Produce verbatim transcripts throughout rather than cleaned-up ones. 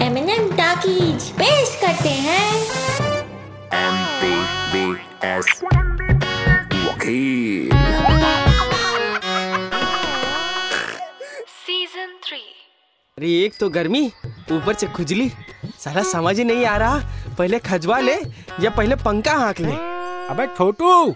M N M talkies पेश करते हैं एम पी बी एस वकील सीजन थ्री। अरे एक तो गर्मी, ऊपर से खुजली, सारा समझ ही नहीं आ रहा पहले खजवा ले या पहले पंखा हाँक ले। अबे छोटू,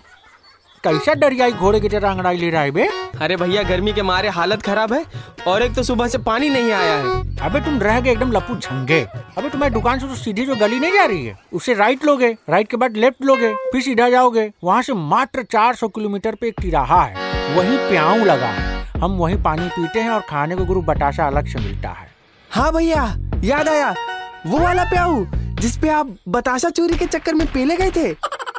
कैसा दरियाई घोड़े की तरह अंगड़ाई ले रहा है बे? अरे भैया गर्मी के मारे हालत खराब है और एक तो सुबह से पानी नहीं आया है। अबे तुम रह गए एकदम लप्पू झंगे। अबे तुम्हारी दुकान से तो सीधी जो गली नहीं जा रही है उससे राइट लोगे, राइट के बाद लेफ्ट लोगे, फिर सीधा जाओगे, वहाँ से मात्र चार सौ किलोमीटर पे एक तिराहा है, वहीं प्याऊ लगा है। हम वहीं पानी पीते हैं और खाने को गुरु बताशा अलग से मिलता है। हाँ भैया याद आया, वो वाला प्याऊ जिसपे आप बताशा चोरी के चक्कर में पेले गए थे।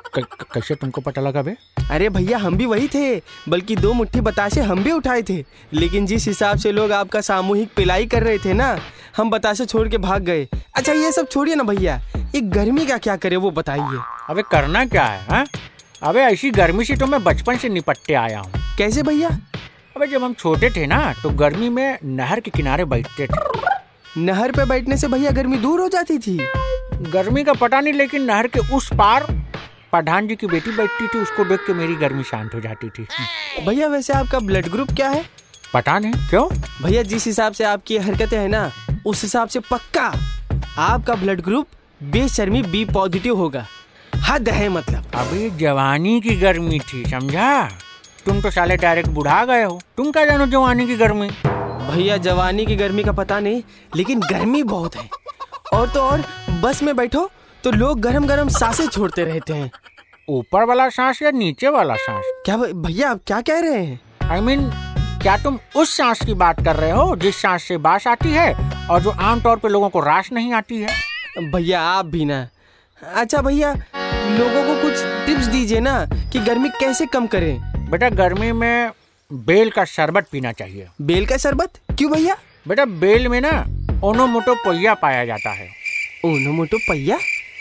कैसे तुमको पता लगा बे? अरे भैया हम भी वही थे, बल्कि दो मुट्ठी बताशे हम भी उठाए थे, लेकिन जिस हिसाब से लोग आपका सामूहिक पिलाई कर रहे थे ना, हम बताशे छोड़ के भाग गए। अच्छा ये सब छोड़िए ना भैया, ये गर्मी का क्या करे वो बताइए। अबे करना क्या है हा? अबे ऐसी गर्मी से तो मैं बचपन से निपटते आया हूँ। कैसे भैया? अबे जब हम छोटे थे ना तो गर्मी में नहर के किनारे बैठते थे। नहर पे बैठने से भैया गर्मी दूर हो जाती थी? गर्मी का पता नहीं, लेकिन नहर के उस पार प्रधान जी की बेटी बैठती थी, उसको देख के मेरी गर्मी शांत हो जाती थी। भैया वैसे आपका ब्लड ग्रुप क्या है? पता नहीं क्यों भैया, जिस हिसाब से आपकी हरकतें हैं ना, उस हिसाब से पक्का आपका ब्लड ग्रुप बेशर्मी बी पॉजिटिव होगा। हद है मतलब। अबे जवानी की गर्मी थी, समझा? तुम तो साले डायरेक्ट बुढ़ा गए हो, तुम क्या जानो जवानी की गर्मी। भैया जवानी की गर्मी का पता नहीं, लेकिन गर्मी बहुत है। और तो और बस में बैठो तो लोग गरम गरम सांसें छोड़ते रहते हैं। ऊपर वाला सांस या नीचे वाला सांस? क्या भैया आप क्या कह रहे हैं? आई I मीन mean, क्या तुम उस सांस की बात कर रहे हो जिस सांस से बास आती है और जो आमतौर पे लोगों को राश नहीं आती है? भैया आप भी ना। अच्छा भैया लोगों को कुछ टिप्स दीजिए ना कि गर्मी कैसे कम करें। बेटा गर्मी में बेल का शरबत पीना चाहिए। बेल का शरबत क्यों भैया? बेटा बेल में ना ओनोमोटोपोइया पाया जाता है। ओनोमोटोपोइया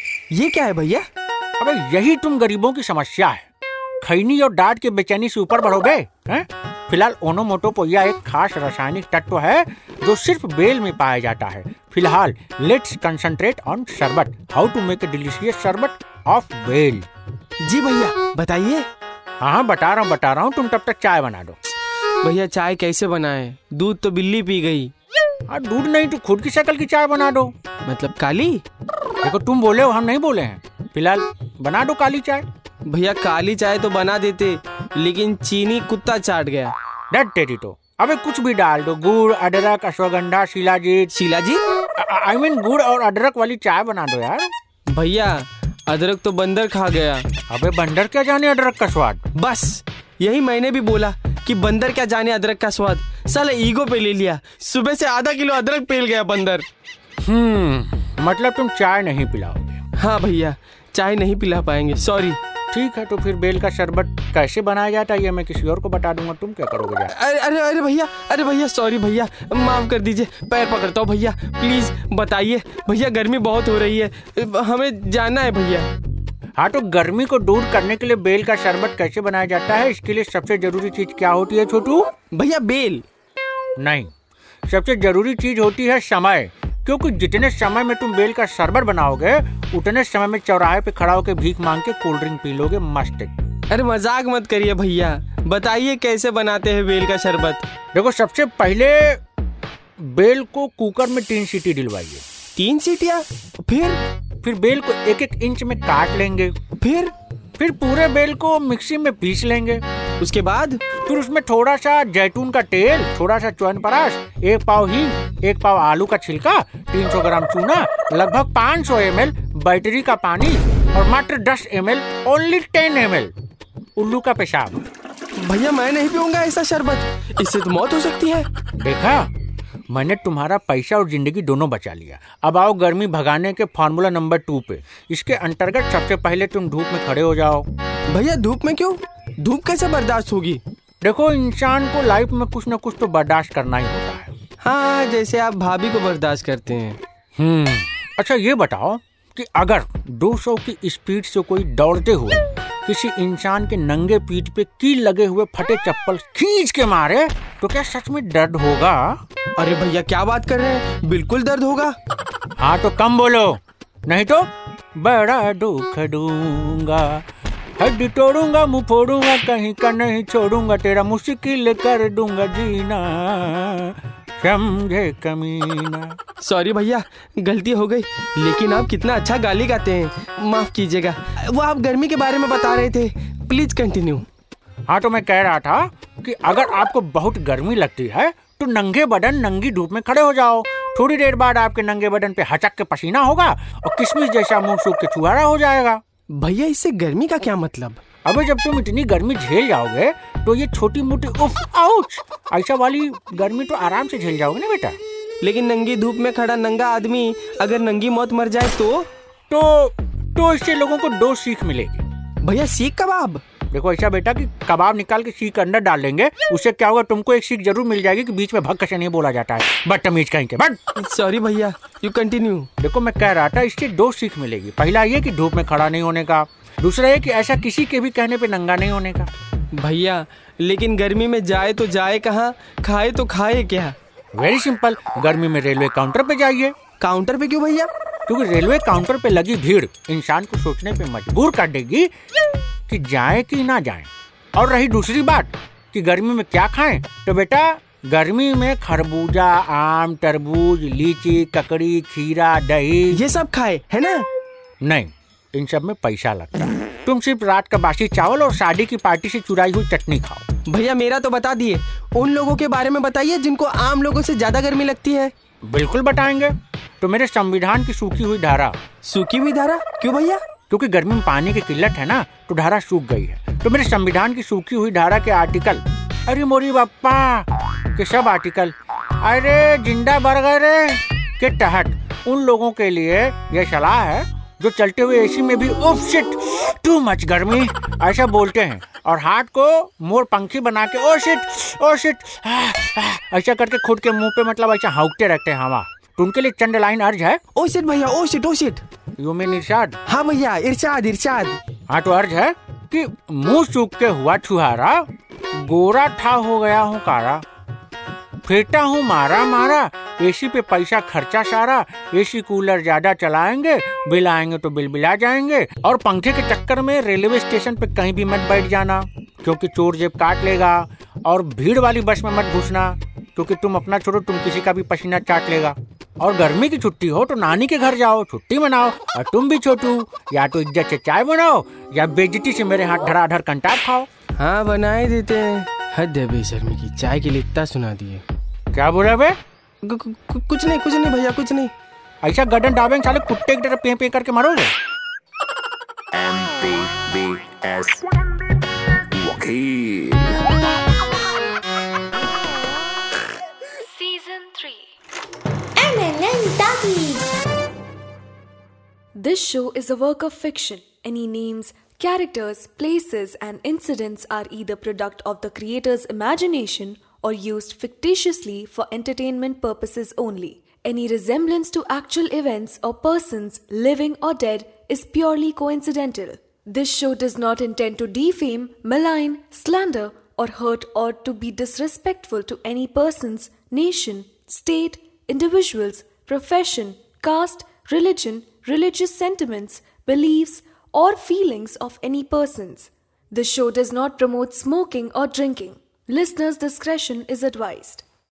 ये क्या है भैया? अबे यही तुम गरीबों की समस्या है, खैनी और डांट के बेचैनी से ऊपर बढ़ोगे हैं? फिलहाल ओनोमोटोपोइया एक खास रासायनिक तत्व है जो सिर्फ बेल में पाया जाता है। फिलहाल let's concentrate on sharbat, how to make a delicious sharbat of bel. जी भैया बताइए। हाँ बता रहा हूँ बता रहा हूँ तुम तब तक चाय बना दो। भैया चाय कैसे बनाए? दूध तो बिल्ली पी गई। हाँ दूध नहीं तो खुद की शक्ल की चाय बना दो। मतलब काली? देखो तुम बोले हो, हम नहीं बोले हैं। फिलहाल बना दो काली चाय। भैया काली चाय तो बना देते, लेकिन चीनी कुत्ता चाट गया। डट तेरी तो। अबे कुछ भी डाल दो, गुड़, अदरक, अश्वगंधा, शिलाजीत। शिलाजीत? आई मीन गुड़ और अदरक वाली चाय बना दो यार। भैया अदरक तो बंदर खा गया। अबे बंदर क्या जाने अदरक का स्वाद। बस यही मैंने भी बोला कि बंदर क्या जाने अदरक का स्वाद। साला ईगो पे ले लिया, सुबह से आधा किलो अदरक पेल गया बंदर। हम्म मतलब तुम चाय नहीं पिलाओगे? हाँ भैया चाय नहीं पिला पाएंगे, सॉरी। ठीक है तो फिर बेल का शरबत कैसे बनाया जाता है ये मैं किसी और को बता दूंगा, तुम क्या करोगे? अरे अरे अरे भैया अरे भैया सॉरी भैया, माफ कर दीजिए, पैर पकड़ता हूँ भैया, प्लीज बताइए भैया, गर्मी बहुत हो रही है, हमें जाना है भैया। हाँ तो गर्मी को दूर करने के लिए बेल का शरबत कैसे बनाया जाता है, इसके लिए सबसे जरूरी चीज क्या होती है छोटू? भैया बेल नहीं, सबसे जरूरी चीज होती है समय, क्योंकि जितने समय में तुम बेल का शरबत बनाओगे उतने समय में चौराहे पे खड़ा होकर भीख मांग के कोल्ड ड्रिंक पी लोगे मस्त। अरे मजाक मत करिए भैया, बताइए कैसे बनाते हैं बेल का शरबत। देखो सबसे पहले बेल को कुकर में तीन सीटी दिलवाइए। तीन सीटियाँ? फिर फिर बेल को एक एक इंच में काट लेंगे। फिर फिर पूरे बेल को मिक्सी में पीस लेंगे। उसके बाद फिर उसमें थोड़ा सा जैतून का तेल, थोड़ा सा च्यवनप्राश, एक पाव हींग, एक पाव आलू का छिलका, तीन सौ ग्राम चूना, लगभग पाँच सौ एम एल बैटरी का पानी और मात्र दस M L, only ten M L उल्लू का पेशाब। भैया मैं नहीं पीऊंगा ऐसा शरबत, इससे तो मौत हो सकती है। देखा, मैंने तुम्हारा पैसा और जिंदगी दोनों बचा लिया। अब आओ गर्मी भगाने के फॉर्मूला नंबर टू पे। इसके अंतर्गत सबसे पहले तुम धूप में खड़े हो जाओ। भैया धूप में क्यों? धूप कैसे बर्दाश्त होगी? देखो इंसान को लाइफ में कुछ न कुछ तो बर्दाश्त करना ही होता है। हाँ जैसे आप भाभी को बर्दाश्त करते हैं। हम्म अच्छा ये बताओ कि अगर दो सौ की स्पीड से कोई दौड़ते हुए किसी इंसान के नंगे पीठ पे कील लगे हुए फटे चप्पल खींच के मारे तो क्या सच में दर्द होगा? अरे भैया क्या बात कर रहे हैं, बिल्कुल दर्द होगा। हाँ तो कम बोलो, नहीं तो बड़ा दुख दूंगा, हड्डी तोड़ूंगा, मुंह फोड़ूंगा, कहीं का नहीं छोड़ूंगा, तेरा मुश्किल कर दूंगा जीना, समझे कमीना। सॉरी भैया, गलती हो गई, लेकिन आप कितना अच्छा गाली गाते हैं, माफ कीजिएगा। वो आप गर्मी के बारे में बता रहे थे, प्लीज कंटिन्यू। हाँ तो मैं कह रहा था कि अगर आपको बहुत गर्मी लगती है तो नंगे बदन नंगी धूप में खड़े हो जाओ, थोड़ी देर बाद आपके नंगे बदन पे हचक के पसीना होगा और किशमिश जैसा मुंह सूख के छुहारा हो जाएगा। भैया इससे गर्मी का क्या मतलब? अबे जब तुम इतनी गर्मी झेल जाओगे तो ये छोटी मोटी उफ आउच ऐसा वाली गर्मी तो आराम से झेल जाओगे ना बेटा। लेकिन नंगी धूप में खड़ा नंगा आदमी अगर नंगी मौत मर जाए तो तो तो इससे लोगों को दो सीख मिलेगी। भैया सीख कबाब? देखो ऐसा बेटा कि कबाब निकाल के सीख अंदर डाल लेंगे, उससे क्या होगा, तुमको एक सीख जरूर मिल जाएगी कि बीच में भक्क से नहीं बोला जाता है, बदतमीज कहीं के। बट सॉरी भैया, यू कंटिन्यू। देखो मैं कह रहा था इससे दो सीख मिलेगी। पहला ये कि धूप में खड़ा नहीं होने का, दूसरा ये कि ऐसा किसी के भी कहने पे नंगा नहीं होने का। भैया लेकिन गर्मी में जाए तो जाए कहाँ, खाए तो खाए क्या? वेरी सिंपल, गर्मी में रेलवे काउंटर पे जाइए। काउंटर पे क्यों भैया? क्योंकि रेलवे काउंटर पे लगी भीड़ इंसान को सोचने पे मजबूर कर देगी कि जाए कि ना जाए। और रही दूसरी बात कि गर्मी में क्या खाएं, तो बेटा गर्मी में खरबूजा, आम, तरबूज, लीची, ककड़ी, खीरा, दही, ये सब खाए है ना? नहीं, इन सब में पैसा लगता है। तुम सिर्फ रात का बासी चावल और शादी की पार्टी से चुराई हुई चटनी खाओ। भैया मेरा तो बता दिए, उन लोगों के बारे में बताइए जिनको आम लोगों से ज्यादा गर्मी लगती है। बिल्कुल बताएंगे। तो मेरे संविधान की सूखी हुई धारा। सूखी हुई धारा क्यों भैया? क्योंकि गर्मी में पानी की किल्लत है ना, तो धारा सूख गई है। तो मेरे संविधान की सूखी हुई धारा के आर्टिकल, अरे मोरी बाप्पा के सब आर्टिकल, अरे जिंदा बरगद के तहत उन लोगों के लिए यह सलाह है जो चलते हुए एसी में भी उफ शिट टू मच गर्मी ऐसा बोलते हैं और हाथ को मोर पंखी बना के ओ शिट ओ शिट ऐसा करके खुद के मुंह पे मतलब ऐसा हाउकते रहते हैं हवा। तो उनके लिए चंद लाइन अर्ज है। ओ शिट भैया, oh shit oh shit. You mean इरशाद? हाँ भैया, इरशाद इरशाद। हाँ तो अर्ज है कि मुंह सूख के हुआ छुहारा, गोरा था हो गया हूँ कारा, फिरता हूँ मारा मारा, एसी पे पैसा खर्चा सारा, एसी कूलर ज्यादा चलाएंगे, बिल आएंगे तो बिल बिला जाएंगे, और पंखे के चक्कर में रेलवे स्टेशन पे कहीं भी मत बैठ जाना क्योंकि चोर जेब काट लेगा, और भीड़ वाली बस में मत घुसना क्योंकि तुम अपना छोड़ो तुम किसी का भी पसीना चाट लेगा, और गर्मी की छुट्टी हो तो नानी के घर जाओ, छुट्टी मनाओ, और तुम भी छोटू या तो इज्जत से चाय बनाओ या बेइज्जती से मेरे हाथ धड़ाधड़ कंटाप खाओ। हाँ बनाए देते हैं, हद है बेशर्मी की, चाय के लिए इतना सुना दिए। क्या बोला बे? कुछ नहीं कुछ नहीं भैया, कुछ नहीं। ऐसा गडन डाबेंगे साले कुत्ते की तरह पे पे करके मारोगे। एम पी बी एस वकील। Season three. M L N Talkies. This show is a work of fiction. Any names, characters, places, and incidents are either product of the creator's imagination or used fictitiously for entertainment purposes only. Any resemblance to actual events or persons, living or dead, is purely coincidental. This show does not intend to defame, malign, slander, or hurt or to be disrespectful to any persons, nation, state, individuals, profession, caste, religion, religious sentiments, beliefs, or feelings of any persons. The show does not promote smoking or drinking. Listeners' discretion is advised.